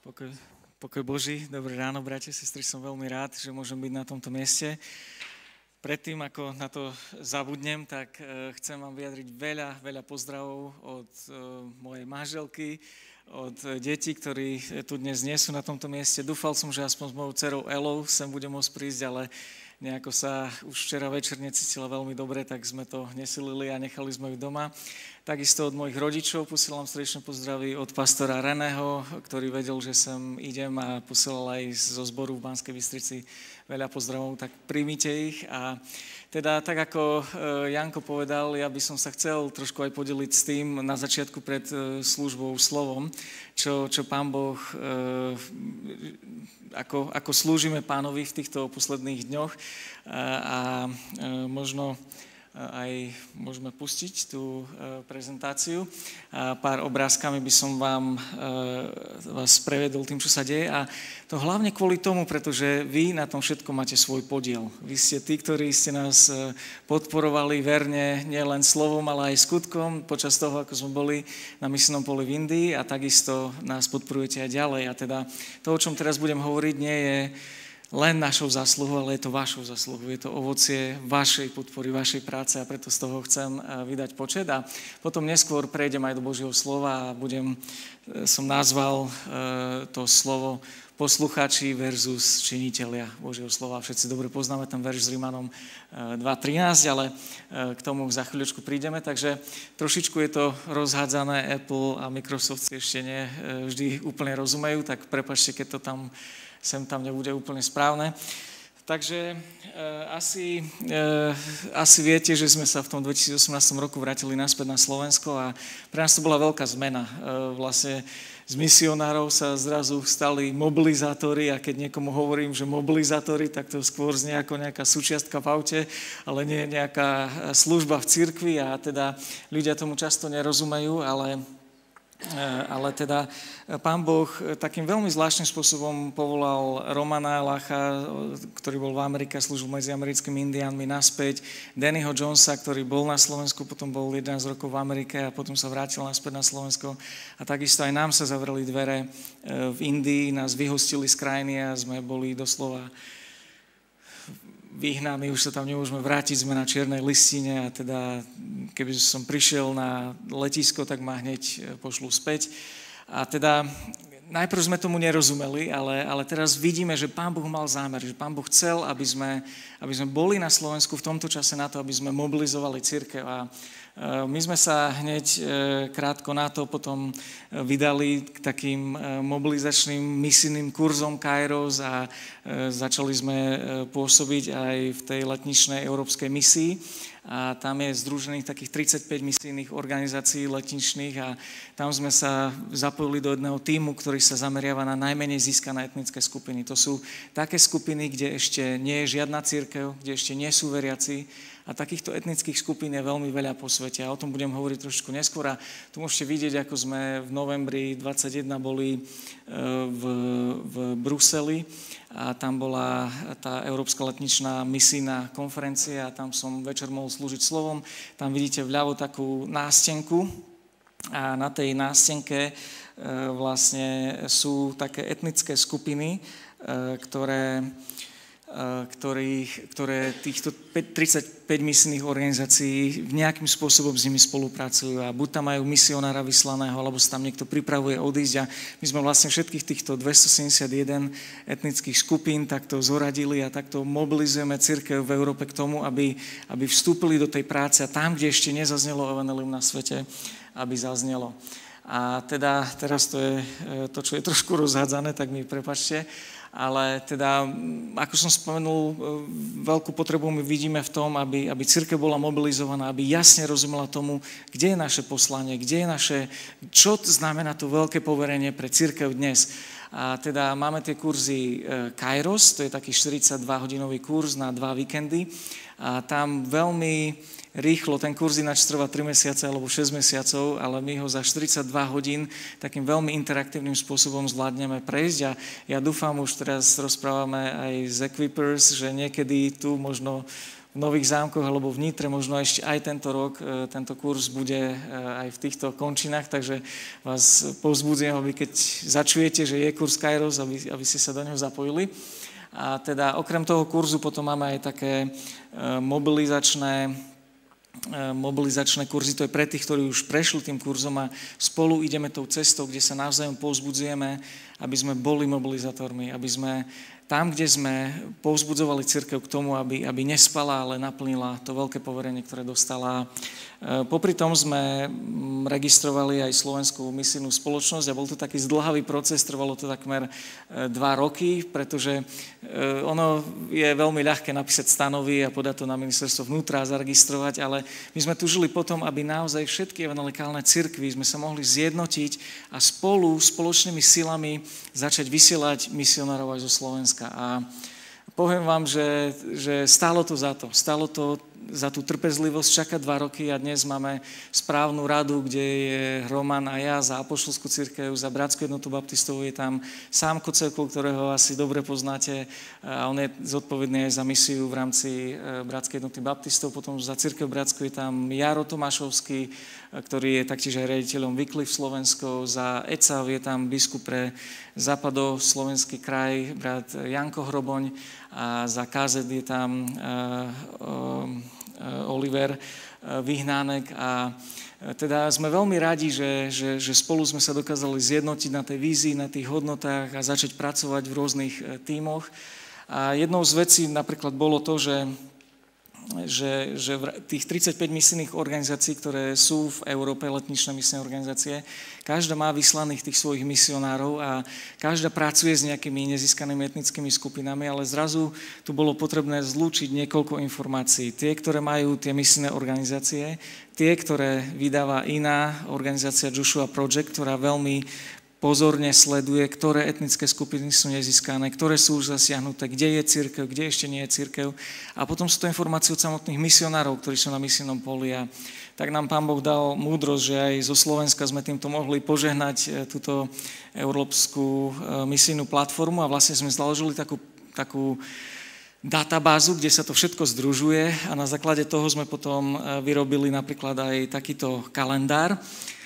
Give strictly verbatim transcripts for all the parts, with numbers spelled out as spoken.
Pokoj, pokoj Boží, dobré ráno, bratia, sestry, som veľmi rád, že môžem byť na tomto mieste. Predtým, ako na to zabudnem, tak uh, chcem vám vyjadriť veľa, veľa pozdravov od uh, mojej manželky, od uh, detí, ktorí tu dnes nie sú na tomto mieste. Dúfal som, že aspoň s mojou dcerou Elou sem budem môcť prísť, ale nejako sa už včera večer necítila veľmi dobre, tak sme to nesilili a nechali sme ju doma. Takisto od mojich rodičov posielam srdečné pozdravy, od pastora Reného, ktorý vedel, že sem idem a posielal aj zo zboru v Banskej Bystrici veľa pozdravov, tak príjmite ich. A teda tak ako Janko povedal, ja by som sa chcel trošku aj podeliť s tým na začiatku pred službou slovom, čo, čo Pán Boh, ako, ako slúžime Pánovi v týchto posledných dňoch a, a možno aj môžeme pustiť tú prezentáciu. A pár obrázkami by som vám vás prevedol tým, čo sa deje. A to hlavne kvôli tomu, pretože vy na tom všetko máte svoj podiel. Vy ste tí, ktorí ste nás podporovali verne nielen slovom, ale aj skutkom počas toho, ako sme boli na misijnom poli v Indii a takisto nás podporujete aj ďalej. A teda to, o čom teraz budem hovoriť, nie je len našou zásluhou, ale je to vašou zásluhou. Je to ovocie vašej podpory, vašej práce a preto z toho chcem vydať počet. A potom neskôr prejdem aj do Božieho slova a budem, som nazval to slovo poslucháči versus činitelia Božieho slova. Všetci dobre poznáme ten verš s Rimanom dva trinásť, ale k tomu za chvíľočku prídeme. Takže trošičku je to rozhádzané, Apple a Microsoft si ešte nie vždy úplne rozumejú, tak prepáčte, keď to tam sem tam nebude úplne správne. Takže e, asi, e, asi viete, že sme sa v tom dvetisícosemnástom roku vrátili naspäť na Slovensko a pre nás to bola veľká zmena. E, vlastne z misionárov sa zrazu stali mobilizátori a keď niekomu hovorím, že mobilizátori, tak to skôr znie ako nejaká súčiastka v aute, ale nie nejaká služba v cirkvi a teda ľudia tomu často nerozumejú, ale ale teda Pán Boh takým veľmi zvláštnym spôsobom povolal Romana Lacha, ktorý bol v Amerike a slúžil medzi americkými indiánmi, naspäť, Dannyho Jonesa, ktorý bol na Slovensku, potom bol jedenásť rokov v Amerike a potom sa vrátil naspäť na Slovensko. A takisto aj nám sa zavreli dvere v Indii, nás vyhostili z krajiny a sme boli doslova vyhnaní, už sa tam nemôžeme vrátiť, sme na čiernej listine a teda keby som prišiel na letisko, tak ma hneď pošlú späť. A teda najprv sme tomu nerozumeli, ale, ale teraz vidíme, že Pán Boh mal zámer, že Pán Boh chcel, aby sme, aby sme boli na Slovensku v tomto čase na to, aby sme mobilizovali cirkev. A my sme sa hneď krátko na to potom vydali k takým mobilizačným misijným kurzom Kairos a začali sme pôsobiť aj v tej letničnej európskej misii. A tam je združených takých tridsaťpäť misijných organizácií letničných a tam sme sa zapojili do jedného tímu, ktorý sa zameriava na najmenej získané etnické skupiny. To sú také skupiny, kde ešte nie je žiadna cirkev, kde ešte nie sú veriaci a takýchto etnických skupín je veľmi veľa po svete a o tom budem hovoriť trošku neskôr a tu môžete vidieť, ako sme v novembri dvadsaťjeden boli v, v Bruseli a tam bola tá Európska letničná misijná konferencia a tam som večer mohol slúžiť slovom. Tam vidíte vľavo takú nástenku a na tej nástenke vlastne sú také etnické skupiny, ktoré Ktorých, ktoré týchto tridsaťpäť misijných organizácií v nejakým spôsobom s nimi spolupracujú a buď tam majú misionára vyslaného, alebo sa tam niekto pripravuje odísť a my sme vlastne všetkých týchto dvestosedemdesiatjeden etnických skupín takto zoradili a takto mobilizujeme cirkev v Európe k tomu, aby, aby vstúpili do tej práce a tam, kde ešte nezaznelo evanjelium na svete, aby zaznelo. A teda teraz to je to, čo je trošku rozhádzané, tak mi prepáčte. Ale teda, ako som spomenul, veľkú potrebu my vidíme v tom, aby, aby cirkev bola mobilizovaná, aby jasne rozumela tomu, kde je naše poslanie, kde je naše, čo znamená to veľké poverenie pre cirkev dnes. A teda máme tie kurzy Kairos, to je taký štyridsaťdvahodinový kurz na dva víkendy a tam veľmi rýchlo, ten kurz ináč trvá tri mesiace alebo šesť mesiacov, ale my ho za štyridsaťdva hodín takým veľmi interaktívnym spôsobom zvládneme prejsť a ja dúfam, už teraz rozprávame aj z Equippers, že niekedy tu možno v Nových Zámkoch alebo v Nitre, možno ešte aj tento rok, tento kurz bude aj v týchto končinách, takže vás povzbudzujem, aby keď začujete, že je kurz Kairos, aby, aby ste sa do neho zapojili. A teda okrem toho kurzu potom máme aj také mobilizačné mobilizačné kurzy, to je pre tých, ktorí už prešli tým kurzom a spolu ideme tou cestou, kde sa navzájom povzbudzujeme, aby sme boli mobilizátormi, aby sme tam, kde sme povzbudzovali cirkev k tomu, aby, aby nespala, ale naplnila to veľké poverenie, ktoré dostala. Popri tom sme registrovali aj Slovenskú misijnú spoločnosť a bol to taký zdĺhavý proces, trvalo to takmer dva roky, pretože ono je veľmi ľahké napísať stanovy a podať to na ministerstvo vnútra a zaregistrovať, ale my sme tužili potom, aby naozaj všetky evangelikálne cirkvi sme sa mohli zjednotiť a spolu, spoločnými silami začať vysielať misionárov aj zo Slovenska. A poviem vám, že, že stálo to za to. Stálo to za tú trpezlivosť čakať dva roky a dnes máme správnu radu, kde je Roman a ja za apoštolskú cirkev, za Bratskú jednotu baptistov, je tam sám Kocekl, ktorého asi dobre poznáte a on je zodpovedný aj za misiu v rámci Bratskej jednoty baptistov, potom za cirkev Bratskú je tam Jaro Tomášovský, ktorý je taktiež aj riaditeľom Wycliffe Slovensko, za E C A V je tam biskup pre západoslovenský kraj, brat Janko Hroboň a za K Z je tam uh, um, Oliver Vyhnánek a teda sme veľmi radi, že, že, že spolu sme sa dokázali zjednotiť na tej vízii, na tých hodnotách a začať pracovať v rôznych tímoch. A jednou z vecí napríklad bolo to, že že, že tých tridsaťpäť misijných organizácií, ktoré sú v Európe, letničné misijné organizácie, každá má vyslaných tých svojich misionárov a každá pracuje s nejakými nezískanými etnickými skupinami, ale zrazu tu bolo potrebné zlúčiť niekoľko informácií. Tie, ktoré majú tie misijné organizácie, tie, ktoré vydáva iná organizácia Joshua Project, ktorá veľmi pozorne sleduje, ktoré etnické skupiny sú nezískané, ktoré sú už zasiahnuté, kde je cirkev, kde ešte nie je cirkev. A potom sú to informácie od samotných misionárov, ktorí sú na misijnom poli. A tak nám Pán Boh dal múdrosť, že aj zo Slovenska sme týmto mohli požehnať túto európsku misijnú platformu a vlastne sme založili takú, takú databázu, kde sa to všetko združuje a na základe toho sme potom vyrobili napríklad aj takýto kalendár.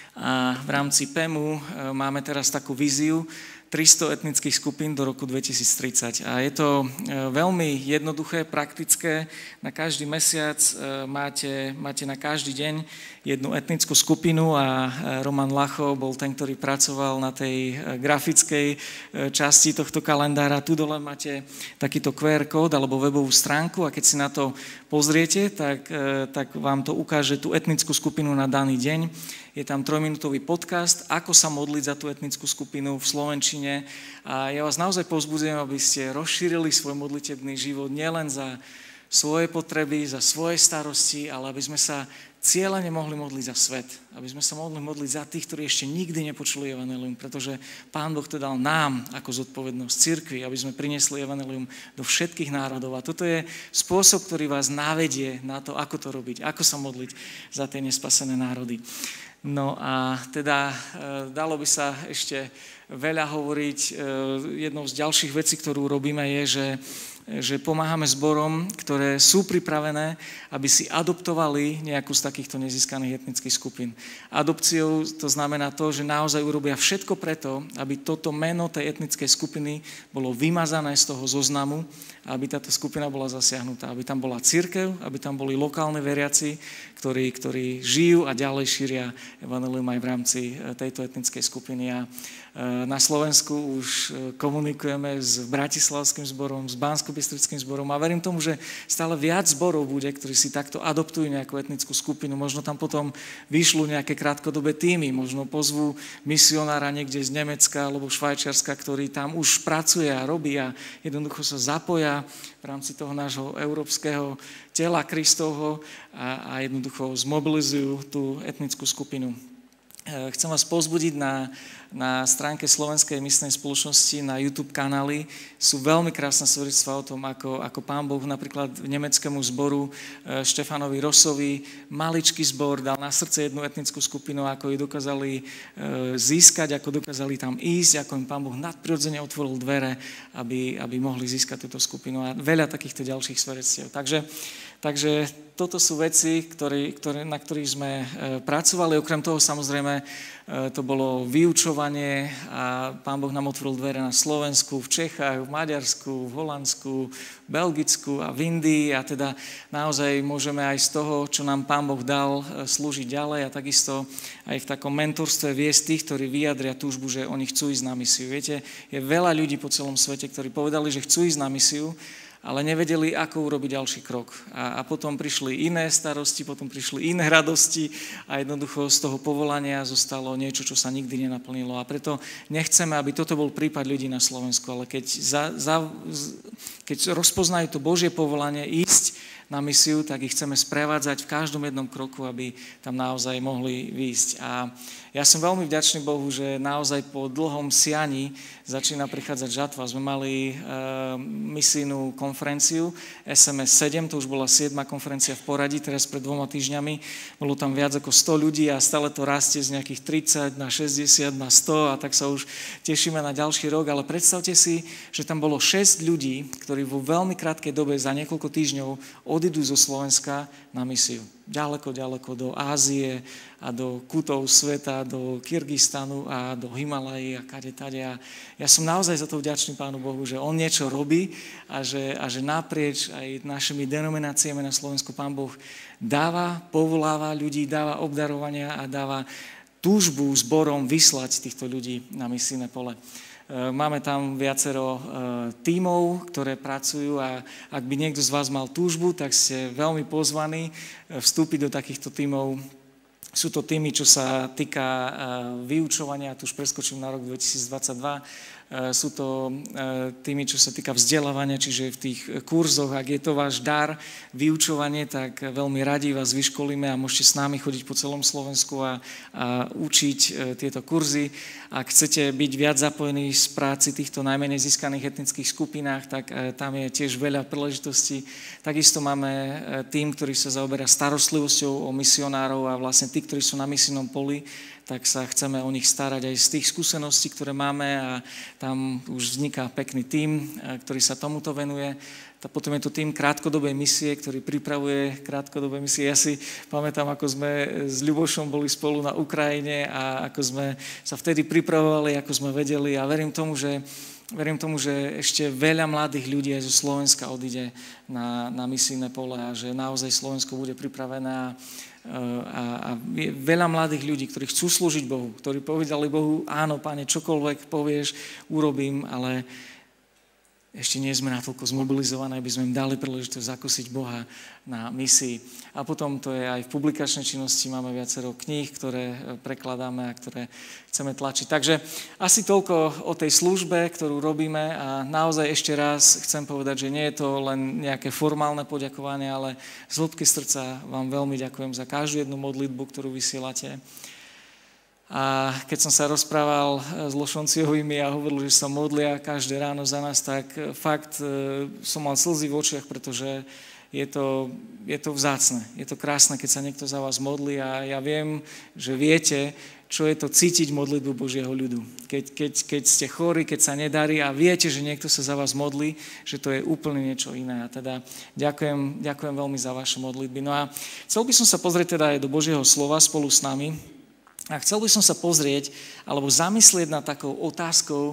A v rámci P E M U máme teraz takú víziu tristo etnických skupín do roku dvetisíctridsať. A je to veľmi jednoduché, praktické. Na každý mesiac máte, máte na každý deň jednu etnickú skupinu a Roman Lacho bol ten, ktorý pracoval na tej grafickej časti tohto kalendára. Tu dole máte takýto kú er kód alebo webovú stránku a keď si na to pozriete, tak, tak vám to ukáže tú etnickú skupinu na daný deň. Je tam trojminútový podcast, ako sa modliť za tú etnickú skupinu v slovenčine. A ja vás naozaj povzbudzujem, aby ste rozšírili svoj modlitebný život nielen za svoje potreby, za svoje starosti, ale aby sme sa cieľene mohli modliť za svet. Aby sme sa mohli modliť za tých, ktorí ešte nikdy nepočuli evanjelium, pretože Pán Boh to dal nám ako zodpovednosť cirkvi, aby sme priniesli evanjelium do všetkých národov. A toto je spôsob, ktorý vás navedie na to, ako to robiť, ako sa modliť za tie nespasené národy. No a teda dalo by sa ešte veľa hovoriť. Jednou z ďalších vecí, ktorú robíme, je, že, že pomáhame zborom, ktoré sú pripravené, aby si adoptovali nejakú z takýchto nezískaných etnických skupín. Adopciou to znamená to, že naozaj urobia všetko preto, aby toto meno tej etnickej skupiny bolo vymazané z toho zoznamu, aby táto skupina bola zasiahnutá, aby tam bola cirkev, aby tam boli lokálne veriaci, ktorí, ktorí žijú a ďalej šíria evanjelium aj v rámci tejto etnickej skupiny. A na Slovensku už komunikujeme s bratislavským zborom, s banskobystrickým zborom a verím tomu, že stále viac zborov bude, ktorí si takto adoptujú nejakú etnickú skupinu. Možno tam potom vyšľú nejaké krátkodobé týmy, možno pozvú misionára niekde z Nemecka alebo Švajčiarska, ktorý tam už pracuje a robí a jednoducho sa zapoja v rámci toho nášho európskeho tela Kristovho a, a jednoducho zmobilizujú tú etnickú skupinu. Chcem vás povzbudiť na, na stránke Slovenskej misijnej spoločnosti, na YouTube kanály. Sú veľmi krásne svedectvá o tom, ako, ako Pán Boh napríklad nemeckému zboru Štefanovi Rosovi maličký zbor dal na srdce jednu etnickú skupinu, ako ju dokázali získať, ako dokázali tam ísť, ako im Pán Boh nadprirodzene otvoril dvere, aby, aby mohli získať túto skupinu a veľa takýchto ďalších svedectiev. Takže Takže toto sú veci, ktoré, ktoré, na ktorých sme pracovali. Okrem toho samozrejme to bolo vyučovanie a Pán Boh nám otvoril dvere na Slovensku, v Čechách, v Maďarsku, v Holandsku, v Belgicku a v Indii a teda naozaj môžeme aj z toho, čo nám Pán Boh dal, slúžiť ďalej a takisto aj v takom mentorstve viesť tých, ktorí vyjadria túžbu, že oni chcú ísť na misiu. Viete, je veľa ľudí po celom svete, ktorí povedali, že chcú ísť na misiu, ale nevedeli, ako urobiť ďalší krok. A, a potom prišli iné starosti, potom prišli iné radosti a jednoducho z toho povolania zostalo niečo, čo sa nikdy nenaplnilo. A preto nechceme, aby toto bol prípad ľudí na Slovensku, ale keď, za, za, keď rozpoznajú to Božie povolanie ísť na misiu, tak ich chceme sprevádzať v každom jednom kroku, aby tam naozaj mohli výjsť. A ja som veľmi vďačný Bohu, že naozaj po dlhom sianí začína prichádzať žatva. Sme mali e, misijnú konferenciu es em es sedem, to už bola siedma konferencia v poradí, teraz pred dvoma týždňami. Bolo tam viac ako sto ľudí a stále to rastie z nejakých tridsať na šesťdesiat na sto a tak sa už tešíme na ďalší rok. Ale predstavte si, že tam bolo šesť ľudí, ktorí vo veľmi krátkej dobe za niekoľko týždňov odídu zo Slovenska na misiu. Ďaleko, ďaleko do Ázie a do kútov sveta, do Kyrgyzstanu a do Himalají a kade tade. A ja som naozaj za to vďačný Pánu Bohu, že On niečo robí a že, a že naprieč aj našimi denomináciami na Slovensku Pán Boh dáva, povoláva ľudí, dáva obdarovania a dáva túžbu zborom vyslať týchto ľudí na misijné pole. Máme tam viacero tímov, ktoré pracujú a ak by niekto z vás mal túžbu, tak ste veľmi pozvaní vstúpiť do takýchto tímov. Sú to týmy, čo sa týka vyučovania, tu už preskočím na rok dvetisícdvadsaťdva. Sú to týmy, čo sa týka vzdelávania, čiže v tých kurzoch, ak je to váš dar, vyučovanie, tak veľmi radi vás vyškolíme a môžete s nami chodiť po celom Slovensku a, a učiť tieto kurzy. Ak chcete byť viac zapojení z práci týchto najmenej získaných etnických skupinách, tak tam je tiež veľa príležitostí. Takisto máme tým, ktorý sa zaoberá starostlivosťou o misionárov a vlastne tí, ktorí sú na misijnom poli, tak sa chceme o nich starať aj z tých skúseností, ktoré máme a tam už vzniká pekný tím, ktorý sa tomuto venuje. Potom je to tím krátkodobej misie, ktorý pripravuje krátkodobé misie. Ja si pamätám, ako sme s Ľubošom boli spolu na Ukrajine a ako sme sa vtedy pripravovali, ako sme vedeli a verím tomu, že Verím tomu, že ešte veľa mladých ľudí aj zo Slovenska odíde na, na misijné pole a že naozaj Slovensko bude pripravené a, a, a veľa mladých ľudí, ktorí chcú slúžiť Bohu, ktorí povedali Bohu, áno, Pane, čokoľvek povieš, urobím, ale ešte nie sme natoľko zmobilizovaní, aby sme im dali príležitosť zakúsiť Boha na misii. A potom to je aj v publikačnej činnosti, máme viacero kníh, ktoré prekladáme a ktoré chceme tlačiť. Takže asi toľko o tej službe, ktorú robíme a naozaj ešte raz chcem povedať, že nie je to len nejaké formálne poďakovanie, ale z hĺbky srdca vám veľmi ďakujem za každú jednu modlitbu, ktorú vysielate. A keď som sa rozprával s Lošonciovými a hovoril, že sa modlia každé ráno za nás, tak fakt som mal slzy v očiach, pretože je to, je to vzácne, je to krásne, keď sa niekto za vás modlí a ja viem, že viete, čo je to cítiť modlitbu Božieho ľudu. Keď, keď, keď ste chorí, keď sa nedarí a viete, že niekto sa za vás modlí, že to je úplne niečo iné. A teda ďakujem, ďakujem veľmi za vaše modlitby. No a chcel by som sa pozrieť teda aj do Božieho slova spolu s nami. A chcel by som sa pozrieť, alebo zamyslieť nad takou otázkou,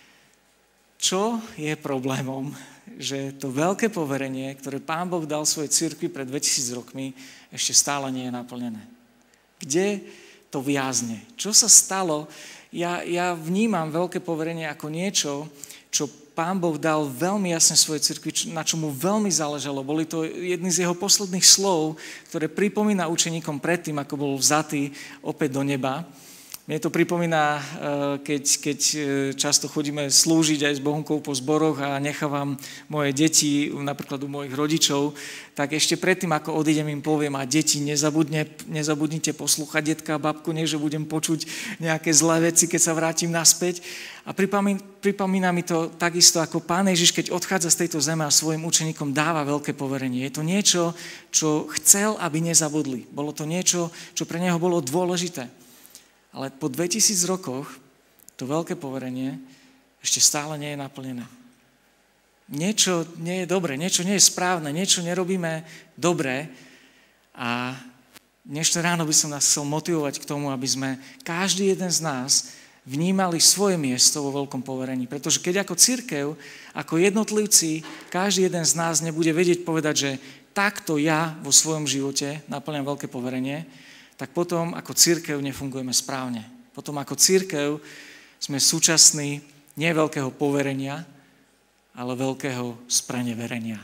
čo je problémom, že to veľké poverenie, ktoré Pán Boh dal svojej cirkvi pred dvetisíc rokmi, ešte stále nie je naplnené. Kde to viazne? Čo sa stalo? Ja, ja vnímam veľké poverenie ako niečo, čo Pán Boh dal veľmi jasne svojej cirkvi, na čo mu veľmi záležalo. Boli to jedny z jeho posledných slov, ktoré pripomína učeníkom predtým, ako bol vzatý opäť do neba. Mne to pripomína, keď, keď často chodíme slúžiť aj s Bohunkou po zboroch a nechávam moje deti, napríklad u mojich rodičov, tak ešte predtým, ako odídem, im poviem, a deti, nezabudne, nezabudnite poslúchať detka a babku, nie, že budem počuť nejaké zlé veci, keď sa vrátim naspäť. A pripomína, pripomína mi to takisto, ako Pán Ježiš, keď odchádza z tejto zeme a svojim učeníkom dáva veľké poverenie. Je to niečo, čo chcel, aby nezabudli. Bolo to niečo, čo pre neho bolo dôležité. Ale po dvetisíc rokoch to veľké poverenie ešte stále nie je naplnené. niečo nie je dobre, niečo nie je správne, niečo nerobíme dobre a dnešné ráno by som nás chcel motivovať k tomu, aby sme každý jeden z nás vnímali svoje miesto vo veľkom poverení. Pretože keď ako cirkev, ako jednotlivci, každý jeden z nás nebude vedieť povedať, že takto ja vo svojom živote naplňam veľké poverenie, tak potom ako cirkev nefungujeme správne. Potom ako cirkev sme súčasní nie veľkého poverenia, ale veľkého spreneverenia.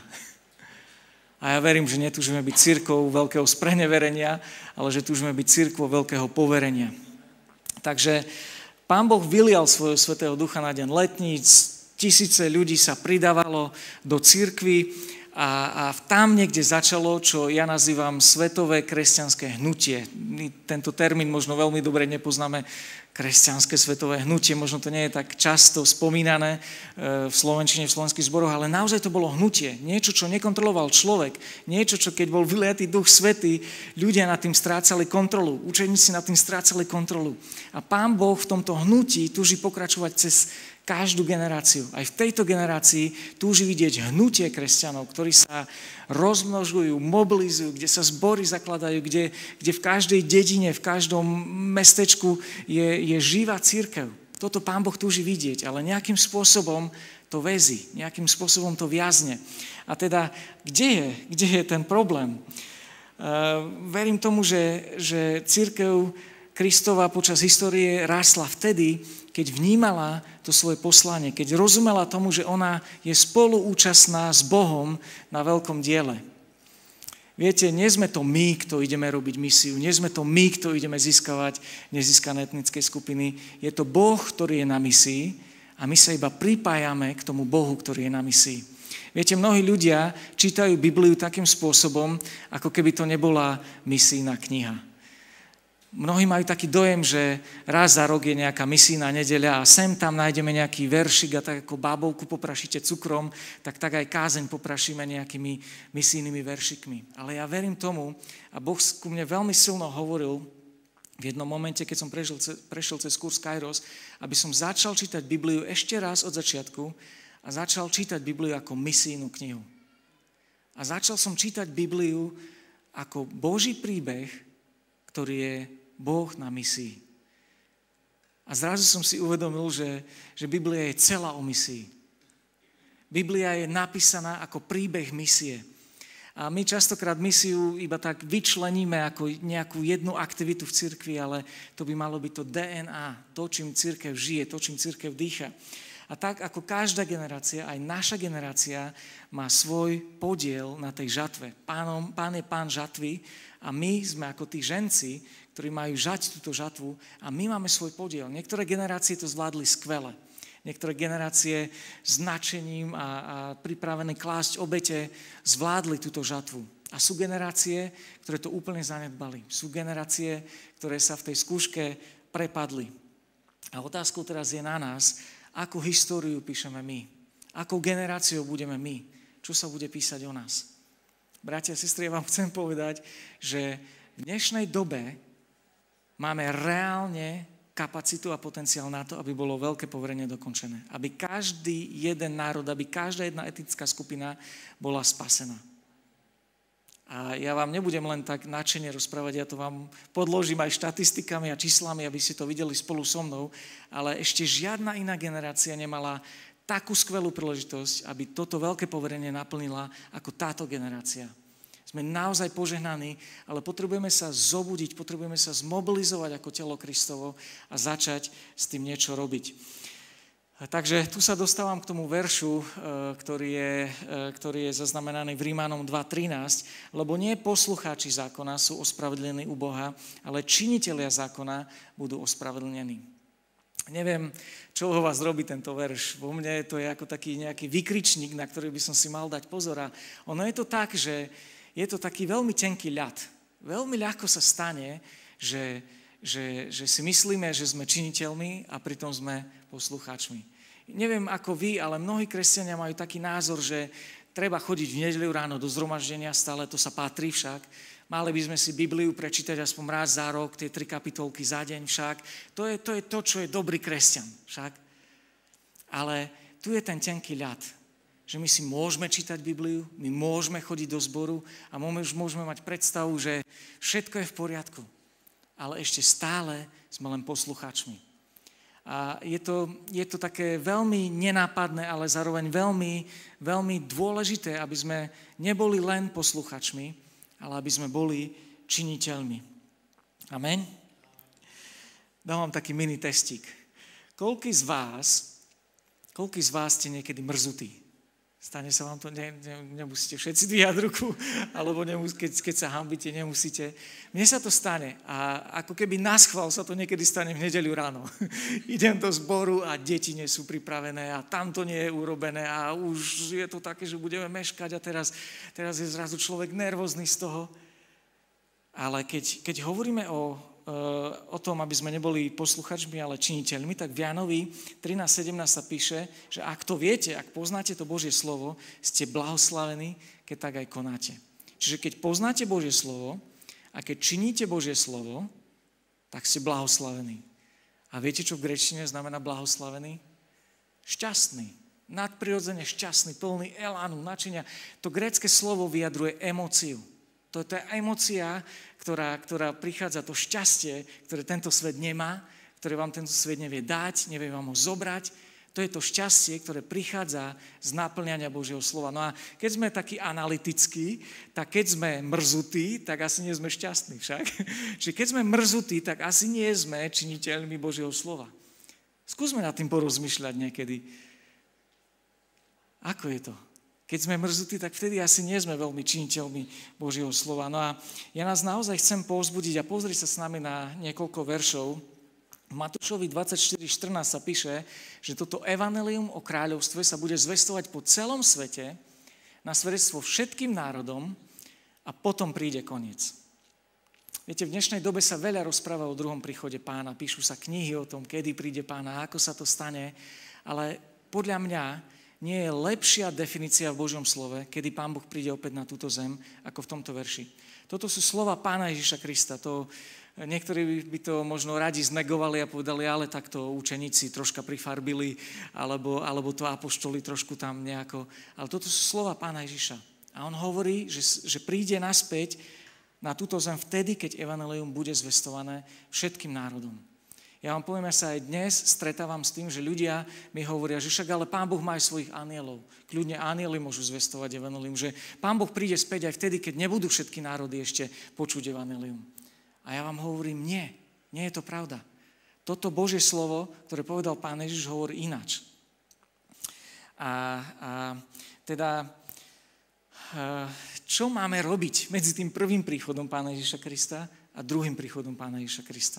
A ja verím, že netúžime byť cirkvou veľkého spreneverenia, ale že túžime byť cirkvou veľkého poverenia. Takže Pán Boh vylial svojho svätého ducha na deň letníc, tisíce ľudí sa pridávalo do cirkvi a, a tam niekde začalo, čo ja nazývam svetové kresťanské hnutie. My tento termín možno veľmi dobre nepoznáme, kresťanské svetové hnutie, možno to nie je tak často spomínané v slovenčine, v slovenských zboroch, ale naozaj to bolo hnutie. Niečo, čo nekontroloval človek. Niečo, čo keď bol vyliatý Duch Svätý, ľudia nad tým strácali kontrolu. Učeníci nad tým strácali kontrolu. A Pán Boh v tomto hnutí túži pokračovať cez každú generáciu. Aj v tejto generácii túži vidieť hnutie kresťanov, ktorí sa rozmnožujú, mobilizujú, kde sa zbory zakladajú, kde, kde v každej dedine, v každom mestečku je, je živá cirkev. Toto Pán Boh túži vidieť, ale nejakým spôsobom to väzí, nejakým spôsobom to viazne. A teda, kde je, kde je ten problém? Uh, verím tomu, že, že cirkev Kristova počas histórie rásla vtedy, keď vnímala to svoje poslanie, keď rozumela tomu, že ona je spoluúčastná s Bohom na veľkom diele. Viete, nie sme to my, kto ideme robiť misiu, nie sme to my, kto ideme získavať nezískané etnické skupiny. Je to Boh, ktorý je na misii a my sa iba pripájame k tomu Bohu, ktorý je na misii. Viete, mnohí ľudia čítajú Bibliu takým spôsobom, ako keby to nebola misijná kniha. Mnohí majú taký dojem, že raz za rok je nejaká misijná nedeľa a sem tam nájdeme nejaký veršik a tak ako bábovku poprašíte cukrom, tak tak aj kázeň poprašíme nejakými misijnými veršikmi. Ale ja verím tomu a Boh ku mne veľmi silno hovoril v jednom momente, keď som prešiel, prešiel cez kurz Kairos, aby som začal čítať Bibliu ešte raz od začiatku a začal čítať Bibliu ako misijnú knihu. A začal som čítať Bibliu ako Boží príbeh, ktorý je Boh na misii. A zrazu som si uvedomil, že, že Biblia je celá o misii. Biblia je napísaná ako príbeh misie. A my častokrát misiu iba tak vyčleníme ako nejakú jednu aktivitu v cirkvi, ale to by malo byť to dé en á, to, čím cirkev žije, to, čím cirkev dýcha. A tak ako každá generácia, aj naša generácia má svoj podiel na tej žatve. Pánom, pán je pán žatvy a my sme ako tí ženci, ktorí majú žať túto žatvu a my máme svoj podiel. Niektoré generácie to zvládli skvele. Niektoré generácie s nadšením a, a pripravené klásť obete zvládli túto žatvu. A sú generácie, ktoré to úplne zanedbali. Sú generácie, ktoré sa v tej skúške prepadli. A otázkou teraz je na nás, akú históriu píšeme my. Akou generáciou budeme my. Čo sa bude písať o nás. Bratia a sestry, ja vám chcem povedať, že v dnešnej dobe máme reálne kapacitu a potenciál na to, aby bolo veľké poverenie dokončené. Aby každý jeden národ, aby každá jedna etnická skupina bola spasená. A ja vám nebudem len tak nadšene rozprávať, ja to vám podložím aj štatistikami a číslami, aby ste to videli spolu so mnou, ale ešte žiadna iná generácia nemala takú skvelú príležitosť, aby toto veľké poverenie naplnila ako táto generácia. Sme naozaj požehnaní, ale potrebujeme sa zobudiť, potrebujeme sa zmobilizovať ako telo Kristovo a začať s tým niečo robiť. Takže tu sa dostávam k tomu veršu, ktorý je, ktorý je zaznamenaný v Rímanom dva trinásť, lebo nie poslucháči zákona sú ospravedlnení u Boha, ale činitelia zákona budú ospravedlnení. Neviem, čo ho vás robí tento verš. Vo mne to je ako taký nejaký vykričník, na ktorý by som si mal dať pozor. A ono je to tak, že je to taký veľmi tenký ľad. Veľmi ľahko sa stane, že, že, že si myslíme, že sme činiteľmi a pritom sme poslucháčmi. Neviem ako vy, ale mnohí kresťania majú taký názor, že treba chodiť v nedeľu ráno do zhromaždenia, stále to sa patrí však. Mali by sme si Bibliu prečítať aspoň raz za rok, tie tri kapitolky za deň však. To je, to je to, čo je dobrý kresťan však. Ale tu je ten tenký ľad. že my si môžeme čítať Bibliu, my môžeme chodiť do zboru a môžeme mať predstavu, že všetko je v poriadku. Ale ešte stále sme len poslucháčmi. A je to, je to také veľmi nenápadné, ale zároveň veľmi, veľmi dôležité, aby sme neboli len posluchačmi, ale aby sme boli činiteľmi. Amen? Dám vám taký mini testík. Koľký z vás, koľký z vás ste niekedy mrzutí? Stane sa vám to, ne, ne, nemusíte všetci dvíhať ruku, alebo nemus, keď, keď sa hanbíte, nemusíte. Mne sa to stane a ako keby naschvál sa to niekedy stane v nedeľu ráno. Idem do zboru a deti nie sú pripravené a tamto nie je urobené a už je to také, že budeme meškať a teraz, teraz je zrazu človek nervózny z toho. Ale keď, keď hovoríme o, o tom, aby sme neboli posluchačmi, ale činiteľmi, tak v Jánovi trinásť sedemnásť sa píše, že ak to viete, ak poznáte to Božie slovo, ste blahoslavení, keď tak aj konáte. Čiže keď poznáte Božie slovo a keď činíte Božie slovo, tak ste blahoslavení. A viete, čo v gréčtine znamená blahoslavený? Šťastný, nadprirodzene šťastný, plný elánu, nadšenia. To grécke slovo vyjadruje emóciu. To je tá emócia, ktorá, ktorá prichádza, to šťastie, ktoré tento svet nemá, ktoré vám tento svet nevie dať, nevie vám ho zobrať. To je to šťastie, ktoré prichádza z naplňania Božieho slova. No a keď sme takí analytickí, tak keď sme mrzutí, tak asi nie sme šťastní však. Čiže keď sme mrzutí, tak asi nie sme činiteľmi Božieho slova. Skúsme nad tým porozmýšľať niekedy. Ako je to? Keď sme mrzutí, tak vtedy asi nie sme veľmi činiteľmi Božieho slova. No a ja nás naozaj chcem povzbudiť a pozrieť sa s nami na niekoľko veršov. V Matúšovi dvadsaťštyri štrnásť sa píše, že toto evanjelium o kráľovstve sa bude zvestovať po celom svete na svedectvo všetkým národom a potom príde koniec. Viete, v dnešnej dobe sa veľa rozpráva o druhom príchode Pána, píšu sa knihy o tom, kedy príde Pána, ako sa to stane, ale podľa mňa nie je lepšia definícia v Božom slove, kedy Pán Boh príde opäť na túto zem, ako v tomto verši. Toto sú slova Pána Ježiša Krista. To, niektorí by to možno radi znegovali a povedali, ale takto učeníci troška prifarbili, alebo, alebo to apoštoli trošku tam nejako. Ale toto sú slova Pána Ježiša. A on hovorí, že, že príde naspäť na túto zem vtedy, keď evanjelium bude zvestované všetkým národom. Ja vám poviem, ja sa aj dnes stretávam s tým, že ľudia mi hovoria, že však ale Pán Boh má aj svojich anielov. Kľudne anieli môžu zvestovať evanjelium, že Pán Boh príde späť aj vtedy, keď nebudú všetky národy ešte počuť evanjelium. A ja vám hovorím, nie, nie je to pravda. Toto Božie slovo, ktoré povedal Pán Ježiš, hovorí ináč. A, a teda, čo máme robiť medzi tým prvým príchodom Pána Ježiša Krista a druhým príchodom Pána Ježiša Krista?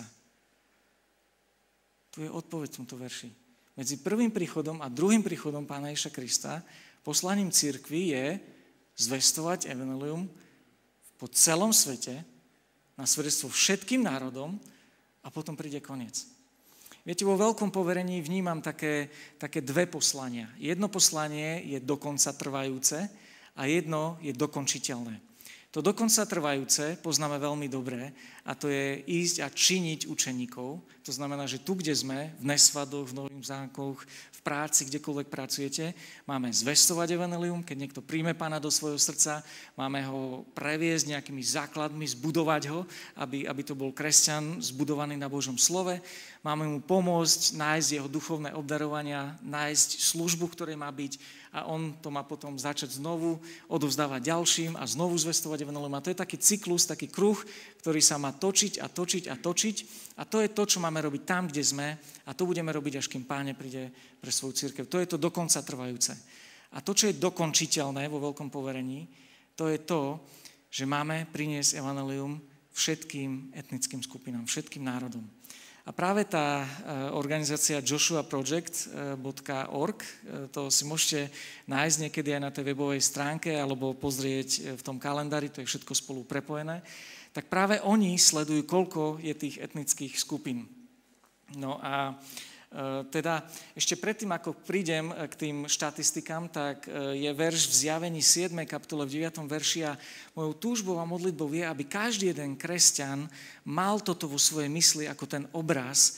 Tu je odpoveď v tomto verši. Medzi prvým príchodom a druhým príchodom Pána Ježiša Krista poslaním cirkvi je zvestovať evanjelium po celom svete na svedectvo všetkým národom a potom príde koniec. Viete, vo veľkom poverení vnímam také, také dve poslania. Jedno poslanie je dokonca trvajúce a jedno je dokončiteľné. To dokonca trvajúce poznáme veľmi dobre a to je ísť a činiť učeníkov. To znamená, že tu, kde sme, v Nesvadoch, v Nových Zámkoch, v práci, kdekoľvek pracujete, máme zvestovať evanjelium, keď niekto príjme Pána do svojho srdca, máme ho previesť nejakými základmi, zbudovať ho, aby, aby to bol kresťan zbudovaný na Božom slove. Máme mu pomôcť nájsť jeho duchovné obdarovania, nájsť službu, ktorej má byť a on to má potom začať znovu odovzdávať ďalším a znovu zvestovať evanjelium. A to je taký cyklus, taký kruh, ktorý sa má točiť a točiť a točiť. A to je to, čo máme robiť tam, kde sme a to budeme robiť, až kým Pán príde pre svoju cirkev. To je to dokonca trvajúce. A to, čo je dokončiteľné vo veľkom poverení, to je to, že máme priniesť evanjelium všetkým etnickým skupinám, všetkým národom. A práve tá organizácia joshua project bodka org, to si môžete nájsť niekedy aj na tej webovej stránke alebo pozrieť v tom kalendári, to je všetko spolu prepojené, tak práve oni sledujú, koľko je tých etnických skupín. No a teda ešte predtým, ako prídem k tým štatistikám, tak je verš v Zjavení siedmej kapitole v deviatom verši a mojou túžbou a modlitbou je, aby každý jeden kresťan mal toto vo svojej mysli ako ten obraz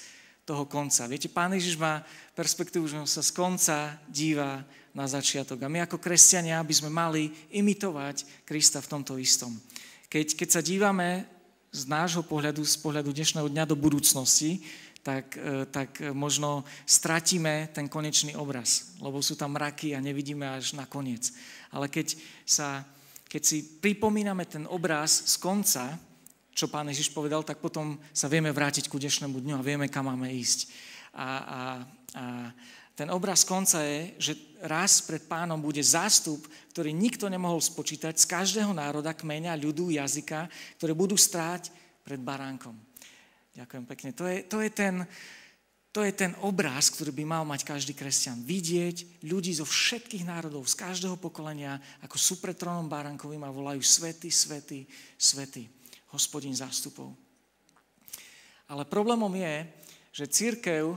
toho konca. Viete, Pán Ježiš má perspektívu, že on sa z konca díva na začiatok. A my ako kresťania by sme mali imitovať Krista v tomto istom. Keď, keď sa dívame z nášho pohľadu, z pohľadu dnešného dňa do budúcnosti, tak, tak možno stratíme ten konečný obraz, lebo sú tam mraky a nevidíme až na koniec. Ale keď, sa, keď si pripomíname ten obraz z konca, čo Pán Ježiš povedal, tak potom sa vieme vrátiť ku dnešnému dňu a vieme, kam máme ísť. A, a, a ten obraz konca je, že raz pred Pánom bude zástup, ktorý nikto nemohol spočítať z každého národa, kmeňa, ľudu, jazyka, ktoré budú stáť pred baránkom. Ďakujem pekne. To je, to je ten, to je ten obraz, ktorý by mal mať každý kresťan. Vidieť ľudí zo všetkých národov, z každého pokolenia, ako sú pred trónom baránkovým a volajú svätý, svätý, svätý. Hospodin zástupov. Ale problémom je, že cirkev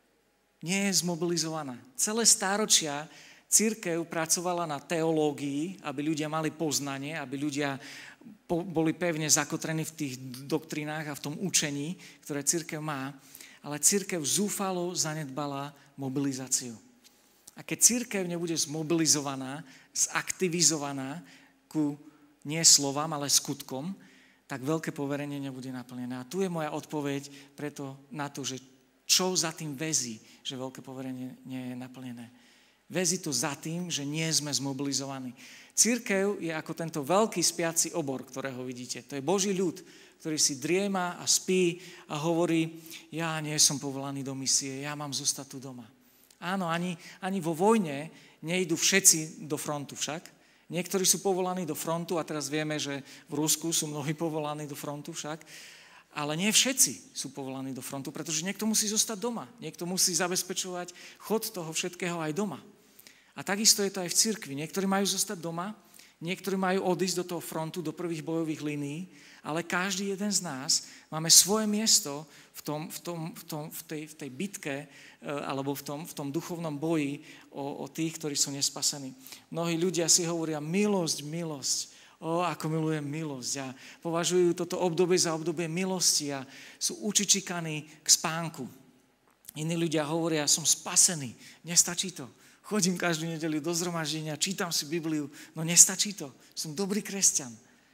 nie je zmobilizovaná. Celé stáročia cirkev pracovala na teológii, aby ľudia mali poznanie, aby ľudia boli pevne zakotrení v tých doktrinách a v tom učení, ktoré cirkev má. Ale cirkev zúfalo zanedbala mobilizáciu. A keď cirkev nebude zmobilizovaná, zaktivizovaná ku nie slovám, ale skutkom, tak veľké poverenie nebude naplnené. A tu je moja odpoveď preto na to, že čo za tým väzí, že veľké poverenie nie je naplnené. Väzí to za tým, že nie sme zmobilizovaní. Cirkev je ako tento veľký spiaci obor, ktorého vidíte. To je Boží ľud, ktorý si driema a spí a hovorí, ja nie som povolaný do misie, ja mám zostať tu doma. Áno, ani, ani vo vojne nejdú všetci do frontu však. Niektorí sú povolaní do frontu a teraz vieme, že v Rusku sú mnohí povolaní do frontu však, ale nie všetci sú povolaní do frontu, pretože niekto musí zostať doma, niekto musí zabezpečovať chod toho všetkého aj doma. A takisto je to aj v cirkvi. Niektorí majú zostať doma, niektorí majú odísť do toho frontu, do prvých bojových línií, ale každý jeden z nás máme svoje miesto v, tom, v, tom, v, tom, v, tej, v tej bitke alebo v tom, v tom duchovnom boji o, o tých, ktorí sú nespasení. Mnohí ľudia si hovoria milosť, milosť. O, ako milujem milosť. A považujú toto obdobie za obdobie milosti a sú učičikaní k spánku. Iní ľudia hovoria, som spasený. Nestačí to. Chodím každú nedeľu do zhromaždenia, čítam si Bibliu. No nestačí to. Som dobrý kresťan.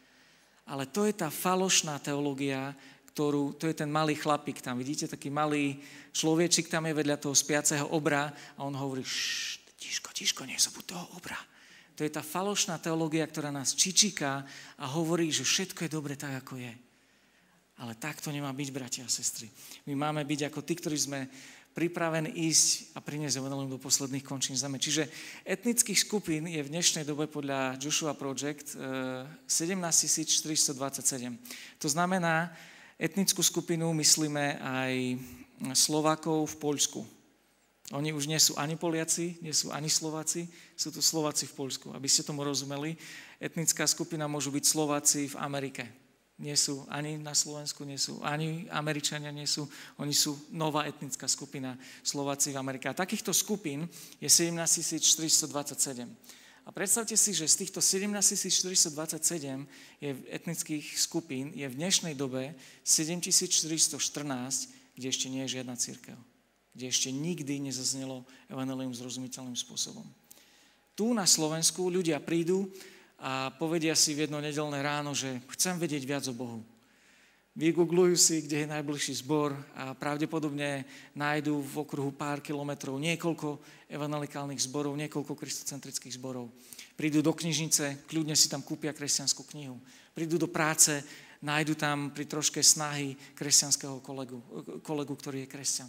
Ale to je tá falošná teológia, ktorú, to je ten malý chlapík tam, vidíte, taký malý človečik tam je vedľa toho spiaceho obra a on hovorí, ššt, tiško, tiško, nezabud toho obra. To je tá falošná teológia, ktorá nás čičíka a hovorí, že všetko je dobre tak, ako je. Ale tak to nemá byť, bratia a sestry. My máme byť ako tí, ktorí sme pripravení ísť a priniesť evanjelium do posledných končín zeme. Čiže etnických skupín je v dnešnej dobe podľa Joshua Project sedemnásťtisíc štyristodvadsaťsedem. To znamená, etnickú skupinu myslíme aj Slovákov v Poľsku. Oni už nie sú ani Poliaci, nie sú ani Slováci, sú to Slováci v Poľsku. Aby ste tomu rozumeli, etnická skupina môžu byť Slováci v Amerike. Nie sú ani na Slovensku, nie sú ani Američania, nie sú, oni sú nová etnická skupina Slováci v Amerike. A takýchto skupín je sedemnásťtisíc štyristodvadsaťsedem. A predstavte si, že z týchto sedemnásťtisíc štyristodvadsaťsedem je etnických skupín je v dnešnej dobe sedemtisíc štyristoštrnásť, kde ešte nie je žiadna cirkev. Kde ešte nikdy nezaznelo evanjelium zrozumiteľným spôsobom. Tu na Slovensku ľudia prídu a povedia si v jedno nedeľné ráno, že chcem vedieť viac o Bohu. Vygooglujú si, kde je najbližší zbor a pravdepodobne nájdú v okruhu pár kilometrov niekoľko evangelikálnych zborov, niekoľko kristocentrických zborov. Prídu do knižnice, kľudne si tam kúpia kresťanskú knihu. Prídu do práce, nájdu tam pri troške snahy kresťanského kolegu, kolegu, ktorý je kresťan.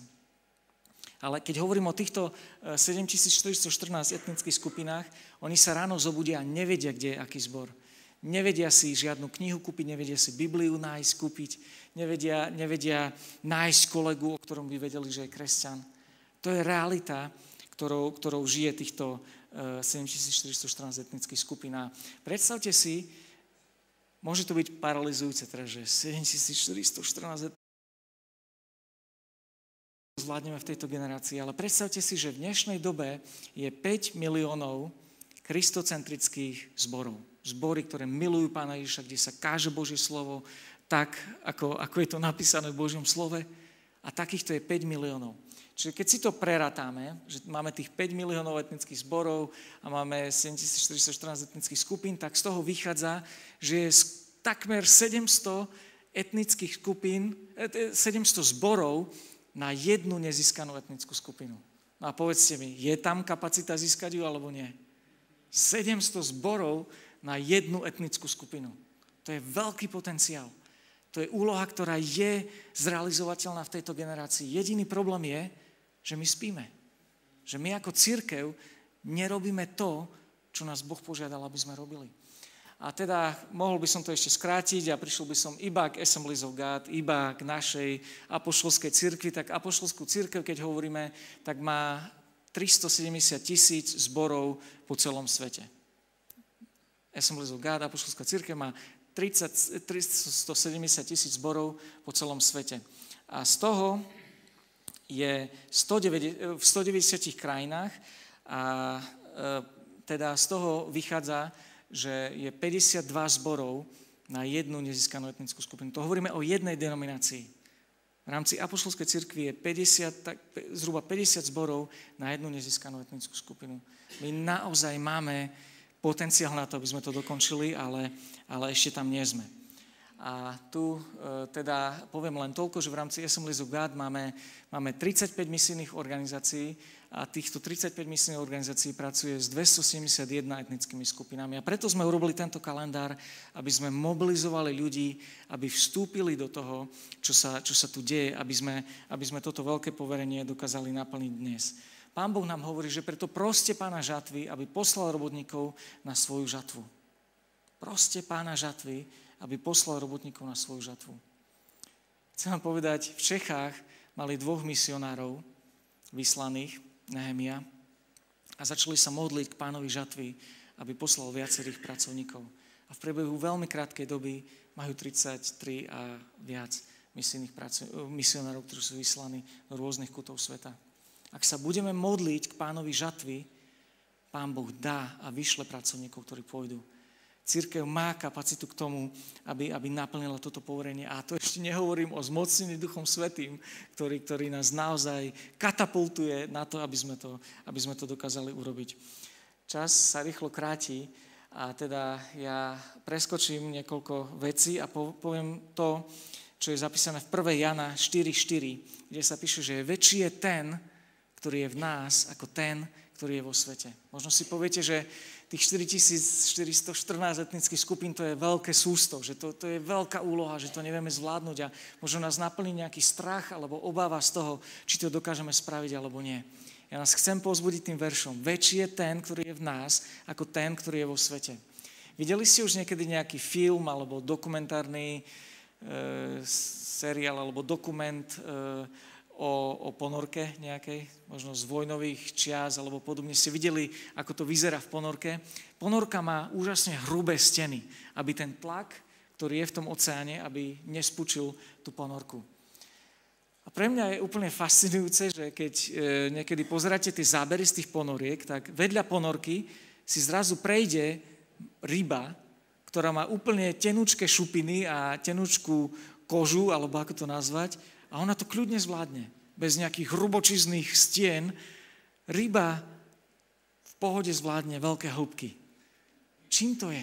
Ale keď hovorím o týchto sedemtisíc štyristoštrnásť etnických skupinách, oni sa ráno zobudia a nevedia, kde je aký zbor. Nevedia si žiadnu knihu kúpiť, nevedia si Bibliu nájsť, kúpiť, nevedia, nevedia nájsť kolegu, o ktorom by vedeli, že je kresťan. To je realita, ktorou, ktorou žije týchto sedemtisíc štyristoštrnásť etnických skupín. A predstavte si, môže to byť paralizujúce, teda, že sedemtisíc štyristoštrnásť zvládneme v tejto generácii, ale predstavte si, že v dnešnej dobe je päť miliónov kristocentrických zborov. Zbory, ktoré milujú Pána Ježiša, kde sa káže Božie slovo tak, ako, ako je to napísané v Božom slove. A A takýchto je päť miliónov. Čiže keď si to preratáme, že máme tých päť miliónov etnických zborov a máme sedemtisícštyristoštrnásť etnických skupín, tak z toho vychádza, že je takmer sedemsto etnických skupín, sedemsto zborov na jednu nezískanú etnickú skupinu. No a povedzte mi, je tam kapacita získať ju alebo nie? sedemsto zborov na jednu etnickú skupinu. To je veľký potenciál. To je úloha, ktorá je zrealizovateľná v tejto generácii. Jediný problém je, že my spíme. Že my ako cirkev nerobíme to, čo nás Boh požiadal, aby sme robili. A teda mohol by som to ešte skrátiť a prišiel by som iba k Assemblies of God, iba k našej apoštolskej cirkvi. Tak apoštolskú cirkev, keď hovoríme, tak má tristosedemdesiat tisíc zborov po celom svete. Assemblies of God, apoštolská cirkev má tristosedemdesiat tisíc zborov po celom svete. A z toho je v stodeväťdesiatich krajinách a teda z toho vychádza, že je päťdesiatdva zborov na jednu nezískanú etnickú skupinu. To hovoríme o jednej denominácii. V rámci apoštolskej cirkvi je päťdesiat, tak, zhruba päťdesiat zborov na jednu nezískanú etnickú skupinu. My naozaj máme potenciál na to, aby sme to dokončili, ale, ale ešte tam nie sme. A tu e, teda poviem len toľko, že v rámci Assemblies of God máme, máme tridsaťpäť misijných organizácií a týchto tridsaťpäť misijných organizácií pracuje s dvestosedemdesiatjeden etnickými skupinami. A preto sme urobili tento kalendár, aby sme mobilizovali ľudí, aby vstúpili do toho, čo sa, čo sa tu deje, aby sme, aby sme toto veľké poverenie dokázali naplniť dnes. Pán Boh nám hovorí, že preto proste Pána žatvy, aby poslal robotníkov na svoju žatvu. Proste Pána žatvy, aby poslal robotníkov na svoju žatvu. Chcem vám povedať, v Čechách mali dvoch misionárov vyslaných, Nehemia, a začali sa modliť k Pánovi žatvy, aby poslal viacerých pracovníkov. A v priebehu veľmi krátkej doby majú tridsaťtri a viac misionárov, ktorí sú vyslaní do rôznych kútov sveta. Ak sa budeme modliť k Pánovi žatvy, Pán Boh dá a vyšle pracovníkov, ktorí pôjdu. Cirkev má kapacitu k tomu, aby, aby naplnila toto poverenie. A to ešte nehovorím o zmocnení Duchom Svätým, ktorý, ktorý nás naozaj katapultuje na to, aby sme to, aby sme to dokázali urobiť. Čas sa rýchlo kráti a teda ja preskočím niekoľko vecí a poviem to, čo je zapísané v prvej Jana štyri štyri, kde sa píše, že väčší je ten, ktorý je v nás, ako ten, ktorý je vo svete. Možno si poviete, že tých štyritisícštyristoštrnásť etnických skupín to je veľké sústo, že to, to je veľká úloha, že to nevieme zvládnuť a možno nás naplní nejaký strach alebo obáva z toho, či to dokážeme spraviť alebo nie. Ja nás chcem povzbudiť tým veršom. Väčší je ten, ktorý je v nás, ako ten, ktorý je vo svete. Videli ste už niekedy nejaký film alebo dokumentárny e, seriál alebo dokument e, O, o ponorke nejakej, možno z vojnových čias alebo podobne. Ste videli, ako to vyzerá v ponorke. Ponorka má úžasne hrubé steny, aby ten tlak, ktorý je v tom oceáne, aby nespučil tú ponorku. A pre mňa je úplne fascinujúce, že keď e, niekedy pozeráte tie zábery z tých ponoriek, tak vedľa ponorky si zrazu prejde ryba, ktorá má úplne tenúčké šupiny a tenúčkú kožu, alebo ako to nazvať, a ona to kľudne zvládne. Bez nejakých hrubočizných stien. Ryba v pohode zvládne veľké hĺbky. Čím to je?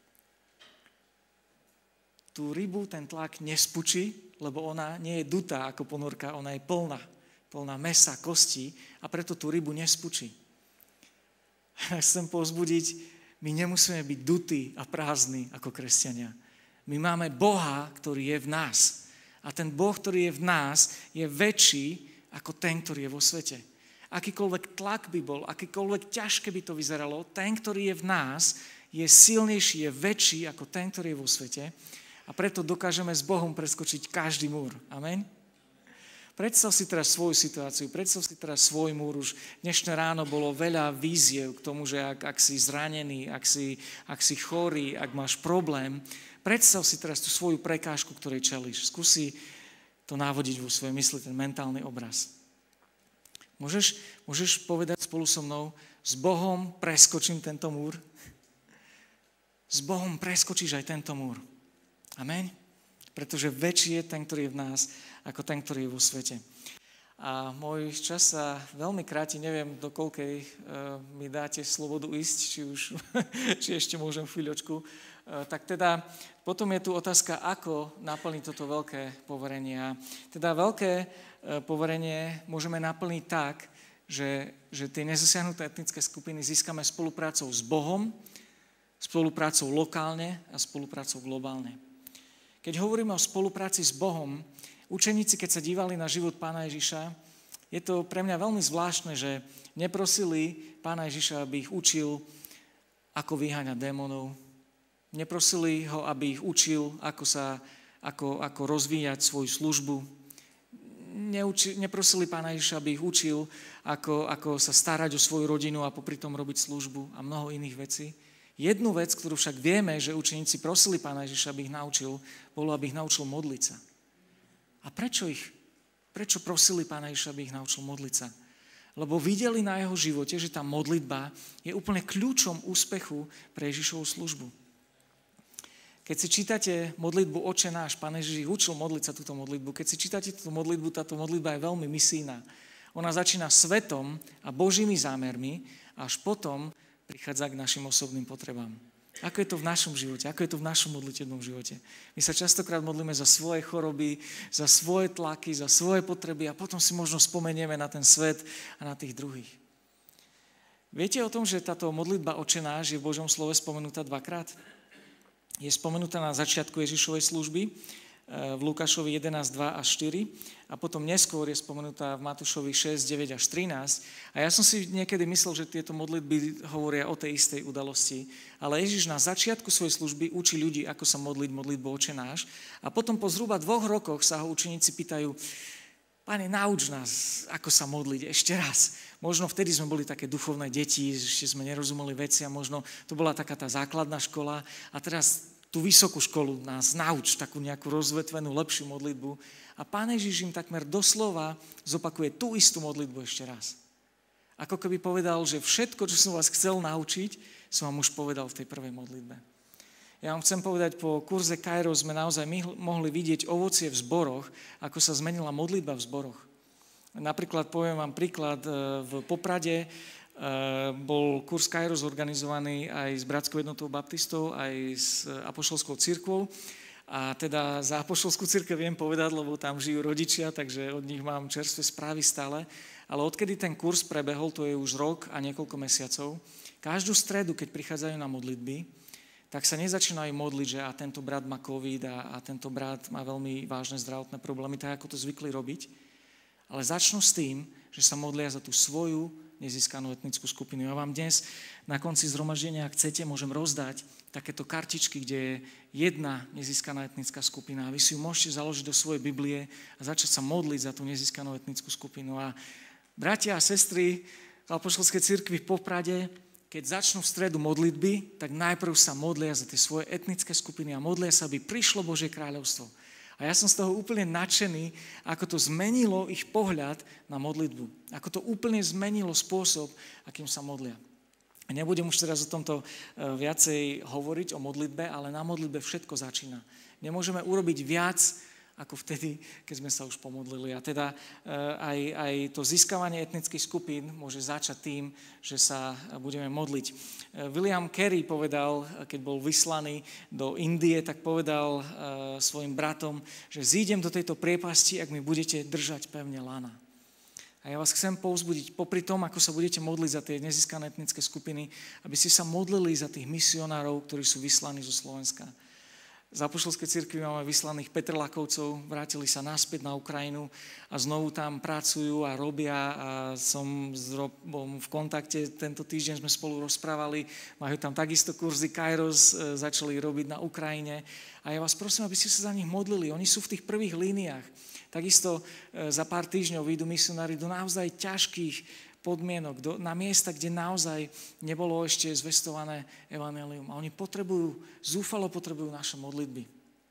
Tú rybu ten tlak nespučí, lebo ona nie je dutá ako ponorka, ona je plná. Plná mäsa, kostí a preto tú rybu nespučí. Chcem povzbudiť, my nemusíme byť dutí a prázdni ako kresťania. My máme Boha, ktorý je v nás. A ten Boh, ktorý je v nás, je väčší ako ten, ktorý je vo svete. Akýkoľvek tlak by bol, akýkoľvek ťažké by to vyzeralo, ten, ktorý je v nás, je silnejší, je väčší ako ten, ktorý je vo svete. A preto dokážeme s Bohom preskočiť každý múr. Amen? Predstav si teraz svoju situáciu, predstav si teraz svoj múr. Už dnešné ráno bolo veľa víziev k tomu, že ak, ak si zranený, ak si, ak si chorý, ak máš problém, predstav si teraz tú svoju prekážku, ktorej čelíš. Skúsi to návodiť vo svojej mysli, ten mentálny obraz. Môžeš, môžeš povedať spolu so mnou, s Bohom preskočím tento múr? S Bohom preskočíš aj tento múr. Amen? Pretože väčší je ten, ktorý je v nás, ako ten, ktorý je vo svete. A môj čas sa veľmi kráti, neviem, do koľkej uh, mi dáte slobodu ísť, či už či ešte môžem chvíľočku. Uh, tak teda potom je tu otázka, ako naplniť toto veľké poverenie. Teda veľké uh, poverenie môžeme naplniť tak, že, že tie nezasiahnuté etnické skupiny získame spoluprácou s Bohom, spoluprácou lokálne a spoluprácou globálne. Keď hovoríme o spolupráci s Bohom, učeníci, keď sa dívali na život Pána Ježiša, je to pre mňa veľmi zvláštne, že neprosili Pána Ježiša, aby ich učil, ako vyháňať démonov. Neprosili ho, aby ich učil, ako, sa, ako, ako rozvíjať svoju službu. Neuči, neprosili Pána Ježiša, aby ich učil, ako, ako sa starať o svoju rodinu a popri tom robiť službu a mnoho iných vecí. Jednu vec, ktorú však vieme, že učeníci prosili Pána Ježiša, aby ich naučil, bolo, aby ich naučil modliť sa. A prečo ich, prečo prosili Pána Ježiša, aby ich naučil modliť sa? Lebo videli na jeho živote, že tá modlitba je úplne kľúčom úspechu pre Ježišovu službu. Keď si čítate modlitbu Otče náš, Pán Ježiš ich učil modliť sa túto modlitbu. Keď si čítate túto modlitbu, táto modlitba je veľmi misijná. Ona začína svetom a Božími zámermi, až potom prichádza k našim osobným potrebám. Ako je to v našom živote? Ako je to v našom modlitebnom živote? My sa častokrát modlíme za svoje choroby, za svoje tlaky, za svoje potreby a potom si možno spomenieme na ten svet a na tých druhých. Viete o tom, že táto modlitba Otče náš je v Božom slove spomenutá dvakrát? Je spomenutá na začiatku Ježišovej služby v Lukášovi jedenásť, dva až štyri a potom neskôr je spomenutá v Matúšovi šesť, deväť až trinásť. A ja som si niekedy myslel, že tieto modlitby hovoria o tej istej udalosti, ale Ježiš na začiatku svojej služby učí ľudí, ako sa modliť modlitbou Otče náš a potom po zhruba dvoch rokoch sa ho učeníci pýtajú: Pane, nauč nás, ako sa modliť ešte raz. Možno vtedy sme boli také duchovné deti, ešte sme nerozumeli veci a možno to bola taká tá základná škola a teraz tú vysokú školu nás nauč, takú nejakú rozvetvenú, lepšiu modlitbu. A Pán Ježiš im takmer doslova zopakuje tú istú modlitbu ešte raz. Ako keby povedal, že všetko, čo som vás chcel naučiť, som vám už povedal v tej prvej modlitbe. Ja vám chcem povedať, po kurze Kairos sme naozaj mohli vidieť ovocie v zboroch, ako sa zmenila modlitba v zboroch. Napríklad poviem vám príklad, v Poprade bol kurz Kairos organizovaný aj s Bratskou jednotou baptistov, aj s apoštolskou cirkvou. A teda za apoštolskú cirkev viem povedať, lebo tam žijú rodičia, takže od nich mám čerstvé správy stále. Ale odkedy ten kurz prebehol, to je už rok a niekoľko mesiacov, každú stredu, keď prichádzajú na modlitby, tak sa nezačínajú modliť, že a tento brat má covid a, a tento brat má veľmi vážne zdravotné problémy, tak ako to zvykli robiť. Ale začnú s tým, že sa modlia za tú svoju nezískanú etnickú skupinu. Ja vám dnes na konci zhromaždenia, ak chcete, môžem rozdať takéto kartičky, kde je jedna nezískaná etnická skupina. A vy si ju môžete založiť do svojej Biblie a začať sa modliť za tú nezískanú etnickú skupinu. A bratia a sestry v apoštolskej cirkvi v Poprade, keď začnú v stredu modlitby, tak najprv sa modlia za tie svoje etnické skupiny a modlia sa, aby prišlo Božie kráľovstvo. A ja som z toho úplne nadšený, ako to zmenilo ich pohľad na modlitbu. Ako to úplne zmenilo spôsob, akým sa modlia. Nebudem už teraz o tomto viacej hovoriť, o modlitbe, ale na modlitbe všetko začína. Nemôžeme urobiť viac, ako vtedy, keď sme sa už pomodlili. A teda aj, aj to získavanie etnických skupín môže začať tým, že sa budeme modliť. William Carey povedal, keď bol vyslaný do Indie, tak povedal svojim bratom, že zídem do tejto priepasti, ak mi budete držať pevne lana. A ja vás chcem povzbudiť, popri tom, ako sa budete modliť za tie nezískané etnické skupiny, aby ste sa modlili za tých misionárov, ktorí sú vyslaní zo Slovenska. Z apoštolskej cirkvi máme vyslaných Petrlakovcov, vrátili sa naspäť na Ukrajinu a znovu tam pracujú a robia a som s Robom v kontakte, tento týždeň sme spolu rozprávali, majú tam takisto kurzy Kairos, začali robiť na Ukrajine a ja vás prosím, aby ste sa za nich modlili, oni sú v tých prvých líniách. Takisto za pár týždňov vyjdú misionári do naozaj ťažkých podmienok, do, na miesta, kde naozaj nebolo ešte zvestované evanjelium. A oni potrebujú, zúfalo potrebujú naše modlitby.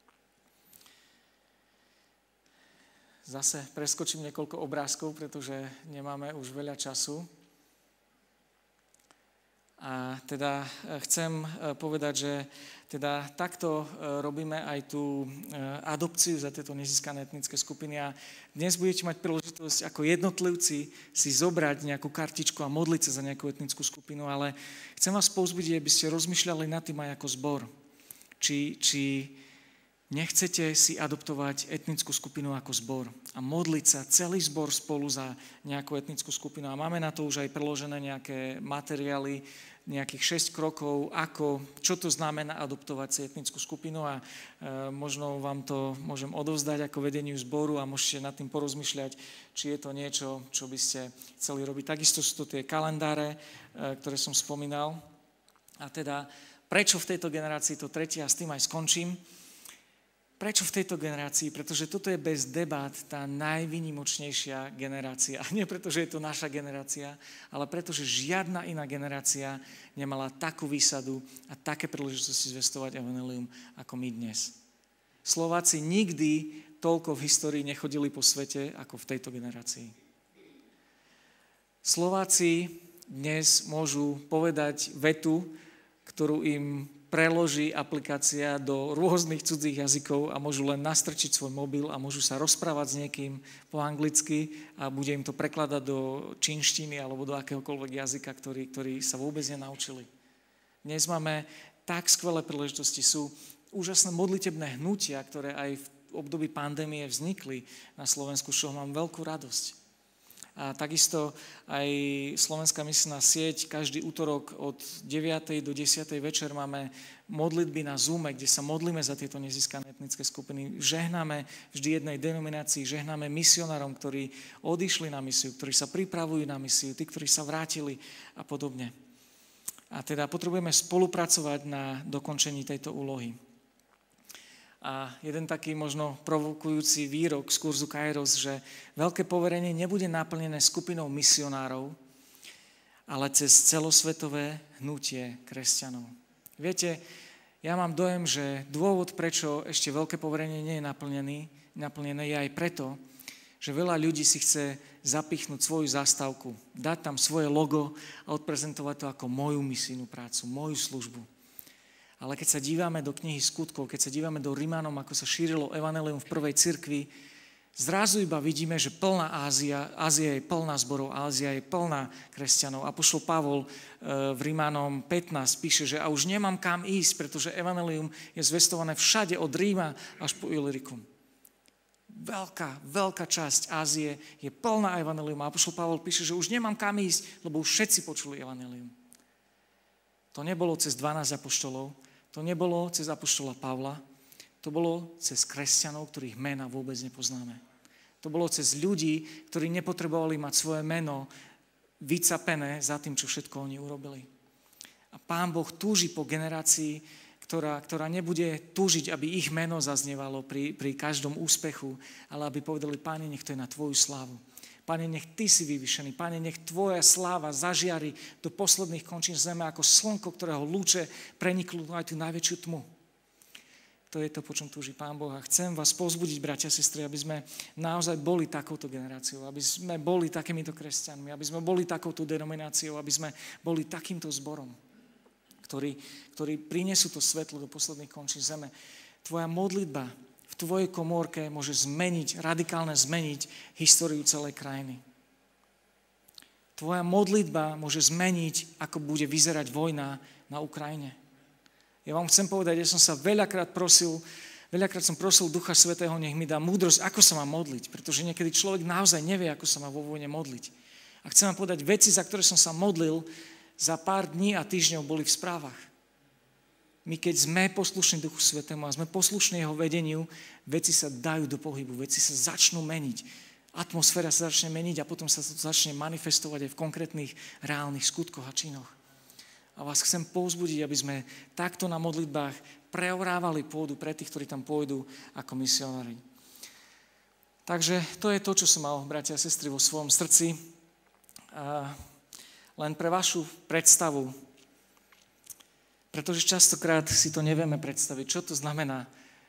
Zase preskočím niekoľko obrázkov, pretože nemáme už veľa času. A teda chcem povedať, že teda takto robíme aj tú adopciu za tieto nezískané etnické skupiny a dnes budete mať príležitosť ako jednotlivci si zobrať nejakú kartičku a modliť sa za nejakú etnickú skupinu, ale chcem vás povzbudiť, aby ste rozmýšľali nad tým aj ako zbor. Či, či nechcete si adoptovať etnickú skupinu ako zbor a modliť sa celý zbor spolu za nejakú etnickú skupinu. A máme na to už aj preložené nejaké materiály, nejakých šesť krokov, ako, čo to znamená adoptovať si etnickú skupinu a e, možno vám to môžem odovzdať ako vedeniu zboru a môžete nad tým porozmýšľať, či je to niečo, čo by ste chceli robiť. Takisto sú to tie kalendáre, e, ktoré som spomínal. A teda, prečo v tejto generácii to tretie a s tým aj skončím. Prečo v tejto generácii? Pretože toto je bez debát tá najvýnimočnejšia generácia. A nie preto, že je to naša generácia, ale preto, že žiadna iná generácia nemala takú výsadu a také príležitosti zvestovať evanjelium ako my dnes. Slováci nikdy toľko v histórii nechodili po svete ako v tejto generácii. Slováci dnes môžu povedať vetu, ktorú im preloží aplikácia do rôznych cudzích jazykov a môžu len nastrčiť svoj mobil a môžu sa rozprávať s niekým po anglicky a bude im to prekladať do čínštiny alebo do akéhokoľvek jazyka, ktorý, ktorý sa vôbec nenaučili. Dnes máme tak skvelé príležitosti, sú úžasné modlitebné hnutia, ktoré aj v období pandémie vznikli na Slovensku, čo mám veľkú radosť. A takisto aj Slovenská misijná sieť, každý útorok od deviatej do desiatej večer máme modlitby na Zoome, kde sa modlíme za tieto nezískané etnické skupiny. Žehnáme vždy jednej denominácii, žehnáme misionárom, ktorí odišli na misiu, ktorí sa pripravujú na misiu, tí, ktorí sa vrátili a podobne. A teda potrebujeme spolupracovať na dokončení tejto úlohy. A jeden taký možno provokujúci výrok z kurzu Kairos, že veľké poverenie nebude naplnené skupinou misionárov, ale cez celosvetové hnutie kresťanov. Viete, ja mám dojem, že dôvod, prečo ešte veľké poverenie nie je naplnený, naplnené, je aj preto, že veľa ľudí si chce zapichnúť svoju zástavku, dať tam svoje logo a odprezentovať to ako moju misijnú prácu, moju službu. Ale keď sa dívame do knihy Skutkov, keď sa dívame do Rimanom, ako sa šírilo evanjelium v prvej cirkvi, zrazu iba vidíme, že plná Ázia, Ázia je plná zborov, Ázia je plná kresťanov. Apoštol Pavol v Rimanom pätnásť píše, že a už nemám kam ísť, pretože evanjelium je zvestované všade od Ríma až po Illyrikum. Veľká, veľká časť Ázie je plná evanjelium. A apoštol Pavol píše, že už nemám kam ísť, lebo už všetci počuli evanjelium. To nebolo cez dvanásť apoštolov, to nebolo cez apoštola Pavla, to bolo cez kresťanov, ktorých mena vôbec nepoznáme. To bolo cez ľudí, ktorí nepotrebovali mať svoje meno vycapené za tým, čo všetko oni urobili. A Pán Boh túži po generácii, ktorá, ktorá nebude túžiť, aby ich meno zaznievalo pri, pri každom úspechu, ale aby povedali, Páne, nech to je na Tvoju slávu. Pane, nech Ty si vyvyšený. Pane, nech Tvoja sláva zažiari do posledných končín zeme ako slnko, ktorého lúče preniknú aj tú najväčšiu tmu. To je to, po čom túži Pán Boh. A chcem vás povzbudiť, bratia a sestry, aby sme naozaj boli takouto generáciou, aby sme boli takýmito kresťanmi, aby sme boli takouto denomináciou, aby sme boli takýmto zborom, ktorí, ktorí prinesú to svetlo do posledných končín zeme. Tvoja modlitba v tvojej komórke môže zmeniť, radikálne zmeniť históriu celej krajiny. Tvoja modlitba môže zmeniť, ako bude vyzerať vojna na Ukrajine. Ja vám chcem povedať, ja som sa veľakrát prosil, veľakrát som prosil Ducha Svätého, nech mi dá múdrosť, ako sa má modliť, pretože niekedy človek naozaj nevie, ako sa má vo vojne modliť. A chcem vám povedať, veci, za ktoré som sa modlil, za pár dní a týždňov boli v správach. My keď sme poslušní Duchu Svätému a sme poslušní jeho vedeniu, veci sa dajú do pohybu, veci sa začnú meniť. Atmosféra sa začne meniť a potom sa to začne manifestovať aj v konkrétnych reálnych skutkoch a činoch. A vás chcem povzbudiť, aby sme takto na modlitbách preorávali pôdu pre tých, ktorí tam pôjdu ako misionári. Takže to je to, čo som mal, bratia a sestry, vo svojom srdci. A len pre vašu predstavu, pretože častokrát si to nevieme predstaviť, čo to znamená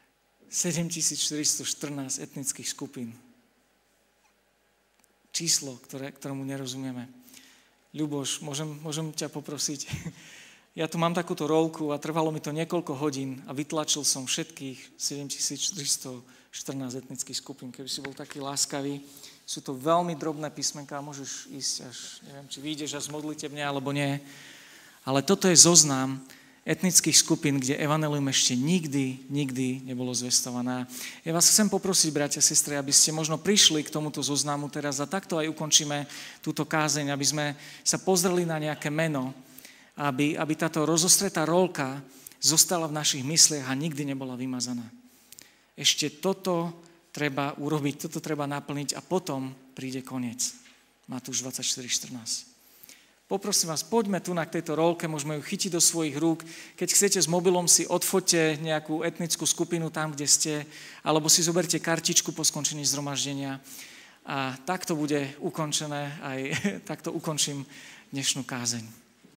sedemtisícštyristoštrnásť etnických skupín. Číslo, ktoré, ktorému nerozumieme. Ľuboš, môžem, môžem ťa poprosiť? Ja tu mám takúto rolku a trvalo mi to niekoľko hodín a vytlačil som všetkých sedemtisíctristoštrnásť etnických skupín. Keby si bol taký láskavý. Sú to veľmi drobné písmenká, môžeš ísť až, neviem, či vyjdeš až modlitebne alebo nie. Ale toto je zoznam etnických skupín, kde evanjelium ešte nikdy, nikdy nebolo zvestované. Ja vás chcem poprosiť, bratia a sestry, aby ste možno prišli k tomuto zoznamu teraz a takto aj ukončíme túto kázeň, aby sme sa pozreli na nejaké meno, aby, aby táto rozostretá rolka zostala v našich mysliach a nikdy nebola vymazaná. Ešte toto treba urobiť, toto treba naplniť a potom príde koniec. Matúš dvadsaťštyri štrnásť. Poprosím vás, poďme tu na tejto rolke, môžeme ju chytiť do svojich rúk. Keď chcete s mobilom si odfoťte nejakú etnickú skupinu tam, kde ste, alebo si zoberte kartičku po skončení zhromaždenia a takto bude ukončené, aj takto ukončím dnešnú kázeň.